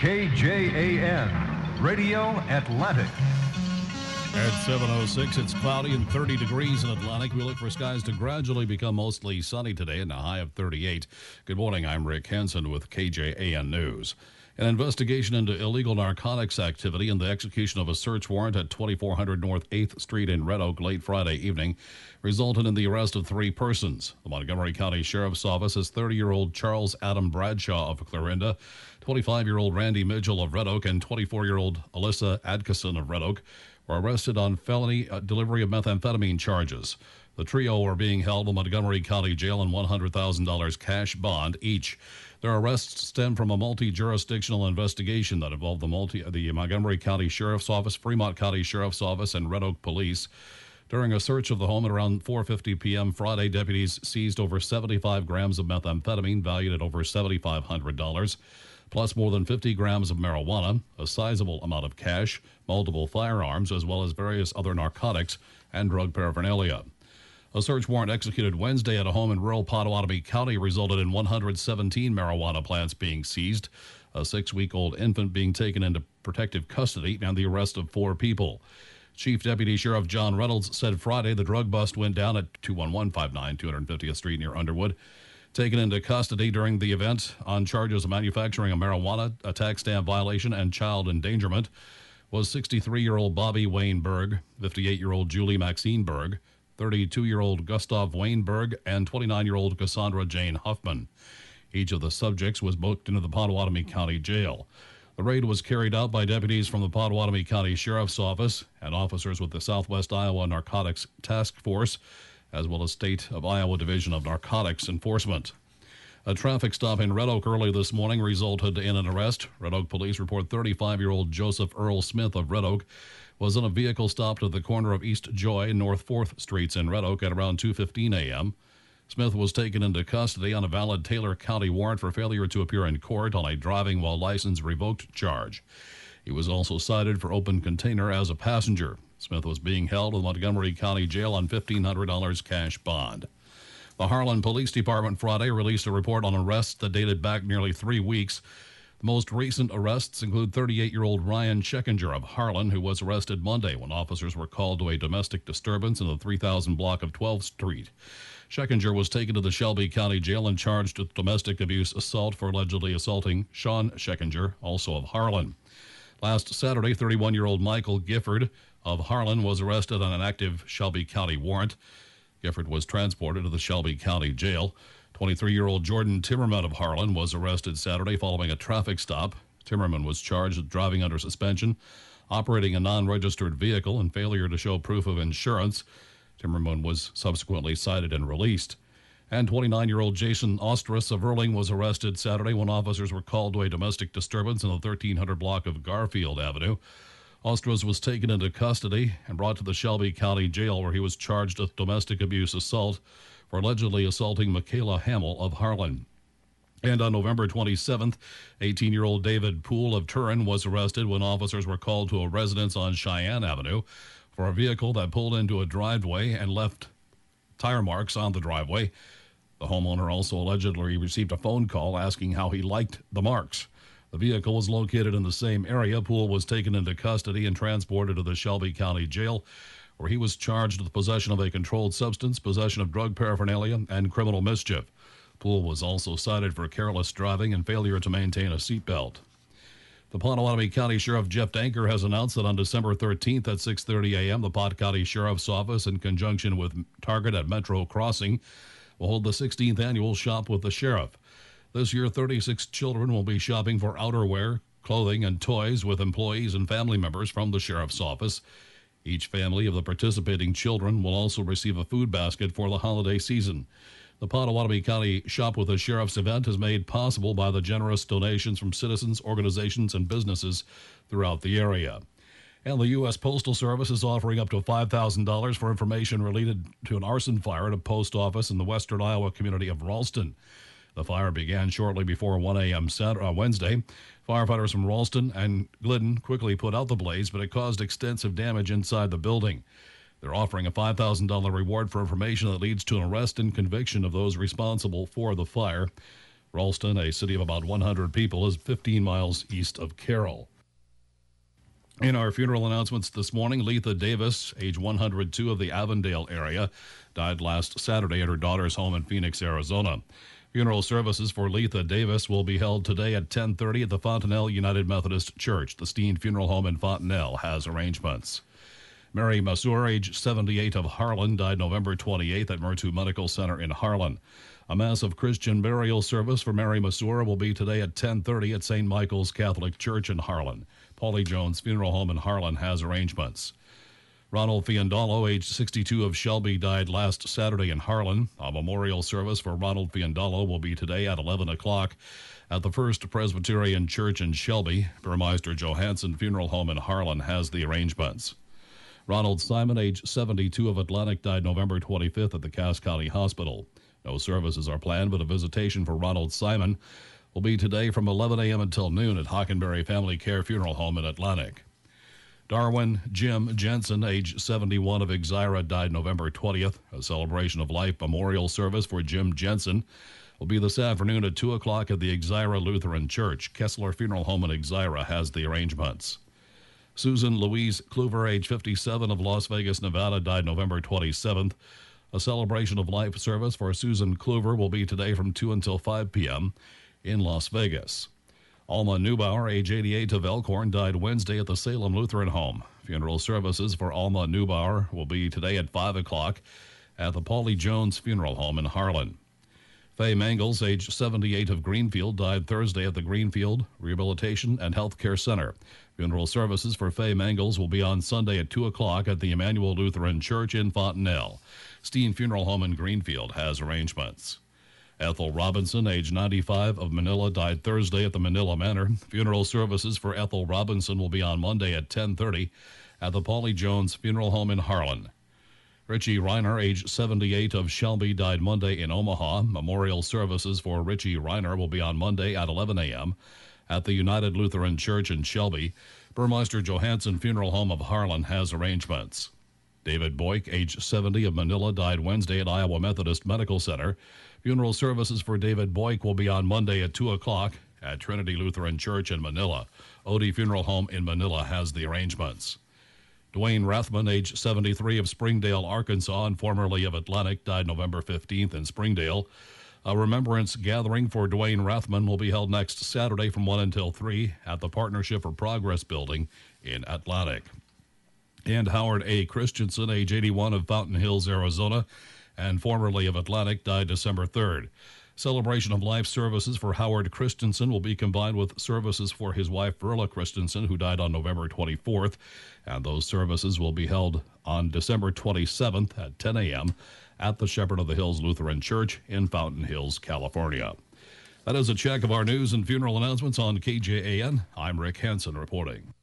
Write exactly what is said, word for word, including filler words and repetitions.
K J A N, Radio Atlantic. At seven oh six, it's cloudy and thirty degrees in Atlantic. We look for skies to gradually become mostly sunny today and a high of thirty-eight. Good morning, I'm Rick Henson with K J A N News. An investigation into illegal narcotics activity and the execution of a search warrant at twenty-four hundred North eighth Street in Red Oak late Friday evening resulted in the arrest of three persons. The Montgomery County Sheriff's Office has thirty-year-old Charles Adam Bradshaw of Clarinda, twenty-five-year-old Randy Mitchell of Red Oak, and twenty-four-year-old Alyssa Adkison of Red Oak were arrested on felony uh, delivery of methamphetamine charges. The trio are being held in Montgomery County Jail on one hundred thousand dollars cash bond each. Their arrests stem from a multi-jurisdictional investigation that involved the, multi, the Montgomery County Sheriff's Office, Fremont County Sheriff's Office, and Red Oak Police. During a search of the home at around four fifty p.m. Friday, deputies seized over seventy-five grams of methamphetamine valued at over seven thousand five hundred dollars. Plus more than fifty grams of marijuana, a sizable amount of cash, multiple firearms, as well as various other narcotics and drug paraphernalia. A search warrant executed Wednesday at a home in rural Potawatomi County resulted in one hundred seventeen marijuana plants being seized, a six-week-old infant being taken into protective custody, and the arrest of four people. Chief Deputy Sheriff John Reynolds said Friday the drug bust went down at two one one five nine two hundred fiftieth Street near Underwood. Taken into custody during the event on charges of manufacturing a marijuana, a tax stamp violation, and child endangerment was sixty-three-year-old Bobby Wayne Berg, fifty-eight-year-old Julie Maxine Berg, thirty-two-year-old Gustav Wayne Berg, and twenty-nine-year-old Cassandra Jane Huffman. Each of the subjects was booked into the Potawatomi County Jail. The raid was carried out by deputies from the Potawatomi County Sheriff's Office and officers with the Southwest Iowa Narcotics Task Force, as well as State of Iowa Division of Narcotics Enforcement. A traffic stop in Red Oak early this morning resulted in an arrest. Red Oak police report thirty-five-year-old Joseph Earl Smith of Red Oak was in a vehicle stopped at the corner of East Joy and North fourth Streets in Red Oak at around two fifteen a.m. Smith was taken into custody on a valid Taylor County warrant for failure to appear in court on a driving while license revoked charge. He was also cited for open container as a passenger. Smith was being held in Montgomery County Jail on fifteen hundred dollars cash bond. The Harlan Police Department Friday released a report on arrests that dated back nearly three weeks. The most recent arrests include thirty-eight-year-old Ryan Scheckinger of Harlan, who was arrested Monday when officers were called to a domestic disturbance in the three thousand block of twelfth Street. Scheckinger was taken to the Shelby County Jail and charged with domestic abuse assault for allegedly assaulting Sean Scheckinger, also of Harlan. Last Saturday, thirty-one-year-old Michael Gifford of Harlan was arrested on an active Shelby County warrant. Gifford was transported to the Shelby County Jail. twenty-three-year-old Jordan Timmerman of Harlan was arrested Saturday following a traffic stop. Timmerman was charged with driving under suspension, operating a non-registered vehicle, and failure to show proof of insurance. Timmerman was subsequently cited and released. And twenty-nine-year-old Jason Ostras of Erling was arrested Saturday when officers were called to a domestic disturbance in the thirteen hundred block of Garfield Avenue. Ostras was taken into custody and brought to the Shelby County Jail, where he was charged with domestic abuse assault for allegedly assaulting Michaela Hamill of Harlan. And on November twenty-seventh, eighteen-year-old David Poole of Turin was arrested when officers were called to a residence on Cheyenne Avenue for a vehicle that pulled into a driveway and left tire marks on the driveway. The homeowner also allegedly received a phone call asking how he liked the marks. The vehicle was located in the same area. Poole was taken into custody and transported to the Shelby County Jail, where he was charged with possession of a controlled substance, possession of drug paraphernalia, and criminal mischief. Poole was also cited for careless driving and failure to maintain a seatbelt. The Potawatomi County Sheriff Jeff Danker has announced that on December thirteenth at six thirty a.m., the Pot County Sheriff's Office, in conjunction with Target at Metro Crossing, will hold the sixteenth annual Shop with the Sheriff. This year, thirty-six children will be shopping for outerwear, clothing, and toys with employees and family members from the Sheriff's Office. Each family of the participating children will also receive a food basket for the holiday season. The Potawatomi County Shop with the Sheriff's event is made possible by the generous donations from citizens, organizations, and businesses throughout the area. And the U S Postal Service is offering up to five thousand dollars for information related to an arson fire at a post office in the western Iowa community of Ralston. The fire began shortly before one a.m. Saturday, uh, Wednesday. Firefighters from Ralston and Glidden quickly put out the blaze, but it caused extensive damage inside the building. They're offering a five thousand dollars reward for information that leads to an arrest and conviction of those responsible for the fire. Ralston, a city of about one hundred people, is fifteen miles east of Carroll. In our funeral announcements this morning, Letha Davis, age one hundred two, of the Avondale area, died last Saturday at her daughter's home in Phoenix, Arizona. Funeral services for Letha Davis will be held today at ten thirty at the Fontanelle United Methodist Church. The Steen Funeral Home in Fontanelle has arrangements. Mary Masur, age seventy-eight, of Harlan, died November twenty-eighth at Murtu Medical Center in Harlan. A massive Christian burial service for Mary Masur will be today at ten thirty at Saint Michael's Catholic Church in Harlan. Paulie Jones Funeral Home in Harlan has arrangements. Ronald Fiandalo, age sixty-two, of Shelby, died last Saturday in Harlan. A memorial service for Ronald Fiandalo will be today at eleven o'clock at the First Presbyterian Church in Shelby. Burmeister Johansson Funeral Home in Harlan has the arrangements. Ronald Simon, age seventy-two, of Atlantic, died November twenty-fifth at the Cass County Hospital. No services are planned, but a visitation for Ronald Simon will be today from eleven a.m. until noon at Hockenberry Family Care Funeral Home in Atlantic. Darwin Jim Jensen, age seventy-one, of Exira, died November twentieth. A celebration of life memorial service for Jim Jensen will be this afternoon at two o'clock at the Exira Lutheran Church. Kessler Funeral Home in Exira has the arrangements. Susan Louise Kluver, age fifty-seven, of Las Vegas, Nevada, died November twenty-seventh. A celebration of life service for Susan Kluver will be today from two until five p.m. in Las Vegas. Alma Neubauer, age eighty-eight, of Elkhorn, died Wednesday at the Salem Lutheran Home. Funeral services for Alma Neubauer will be today at five o'clock at the Paulie Jones Funeral Home in Harlan. Faye Mangles, age seventy-eight, of Greenfield, died Thursday at the Greenfield Rehabilitation and Health Care Center. Funeral services for Faye Mangles will be on Sunday at two o'clock at the Emmanuel Lutheran Church in Fontanelle. Steen Funeral Home in Greenfield has arrangements. Ethel Robinson, age ninety-five, of Manila, died Thursday at the Manila Manor. Funeral services for Ethel Robinson will be on Monday at ten thirty at the Paulie Jones Funeral Home in Harlan. Richie Reiner, age seventy-eight, of Shelby, died Monday in Omaha. Memorial services for Richie Reiner will be on Monday at eleven a.m. at the United Lutheran Church in Shelby. Burmeister Johansson Funeral Home of Harlan has arrangements. David Boyk, age seventy, of Manila, died Wednesday at Iowa Methodist Medical Center. Funeral services for David Boyk will be on Monday at two o'clock at Trinity Lutheran Church in Manila. Odie Funeral Home in Manila has the arrangements. Dwayne Rathman, age seventy-three, of Springdale, Arkansas, and formerly of Atlantic, died November fifteenth in Springdale. A remembrance gathering for Dwayne Rathman will be held next Saturday from one until three at the Partnership for Progress building in Atlantic. And Howard A. Christensen, age eighty-one, of Fountain Hills, Arizona, and formerly of Atlantic, died December third. Celebration of life services for Howard Christensen will be combined with services for his wife, Verla Christensen, who died on November twenty-fourth, and those services will be held on December twenty-seventh at ten a.m. at the Shepherd of the Hills Lutheran Church in Fountain Hills, California. That is a check of our news and funeral announcements on K J A N. I'm Rick Hansen reporting.